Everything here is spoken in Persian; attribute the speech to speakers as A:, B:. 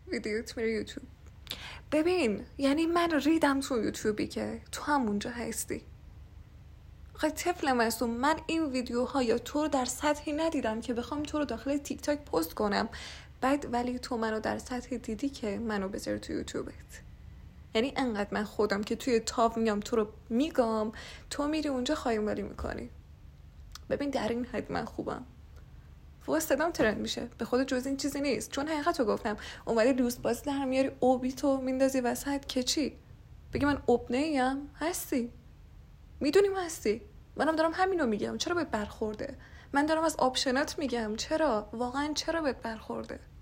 A: ویدیوت میره یوتیوب. ببین یعنی من ریدم تو یوتیوبی که تو همونجا هستی. آخه طفل معصوم، من این ویدیوها یا تو رو در سطحی ندیدم که بخوام تو رو داخل تیک تاک پست کنم، بعد ولی تو منو در سطحی دیدی که منو بذاری تو یوتیوبت. یعنی انقدر من خودم که توی تاپ میام تو رو میگم، تو میری اونجا خایمالی میکنی. ببین در این حد من خوبم، فوق صدام ترند میشه، به خود جز این چیزی نیست. چون حقیقت رو گفتم، اومدی لوس باز در میاری، اوبی تو میندازی وسط که چی؟ بگی من اوبنه ایم؟ هستی، میدونیم هستی، منم دارم همینو میگم. چرا بهت برخورده؟ من دارم از آپشنات میگم، چرا واقعا چرا بهت برخورده؟